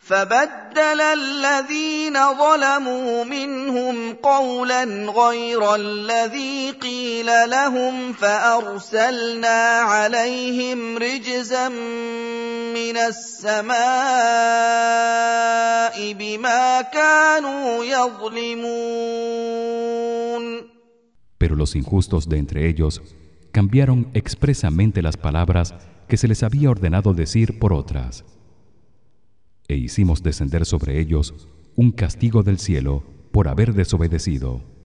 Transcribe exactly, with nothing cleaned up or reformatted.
فبدل الذين ظلموا منهم قولا غير الذي قيل لهم فأرسلنا عليهم رجزا من السماء بما كانوا يظلمون. Pero los injustos de entre ellos cambiaron expresamente las palabras que se les había ordenado decir por otras. E hicimos descender sobre ellos un castigo del cielo por haber desobedecido.